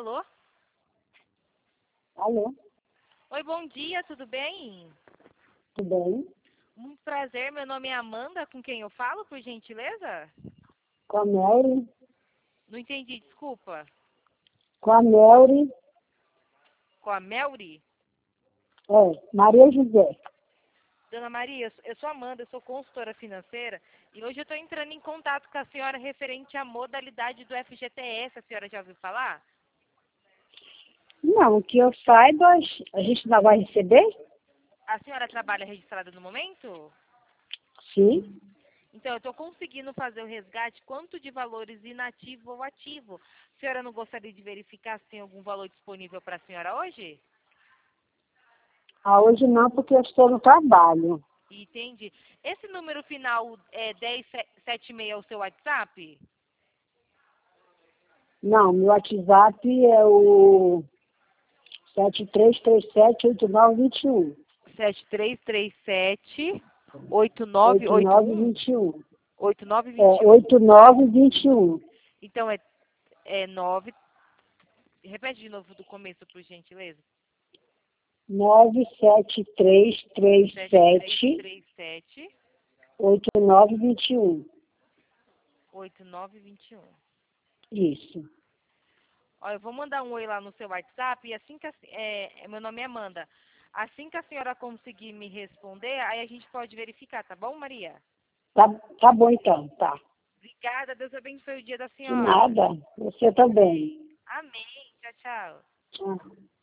Alô? Alô, Oi, bom dia, tudo bem? tudo bem? Muito prazer, meu nome é Amanda, com quem eu falo, por gentileza? Com a Melry? Não entendi, desculpa. Com a Melry? Com a Melry? Maria José. Dona Maria, eu sou Amanda, eu sou consultora financeira e hoje eu estou entrando em contato com a senhora referente à modalidade do FGTS. A senhora já ouviu falar? Não, que eu saiba, a gente não vai receber? A senhora trabalha registrada no momento? Sim. Então, eu estou conseguindo fazer o resgate quanto de valores inativo ou ativo. A senhora não gostaria de verificar se tem algum valor disponível para a senhora hoje? Ah, hoje não, porque eu estou no trabalho. Entendi. Esse número final é 1076 é o seu WhatsApp? Não, meu WhatsApp é o 73378921. 7337-8981. 8921. 8921. 8921. Então, é 9... Repete de novo do começo, por gentileza. 97337 7337 8921. 8921. Isso. Ó, eu vou mandar um oi lá no seu WhatsApp e assim que meu nome é Amanda. Assim que a senhora conseguir me responder, aí a gente pode verificar, tá bom, Maria? Tá bom então, tá. Obrigada, Deus abençoe o dia da De senhora. nada. Você também. Amém. Tchau, tchau. Tchau.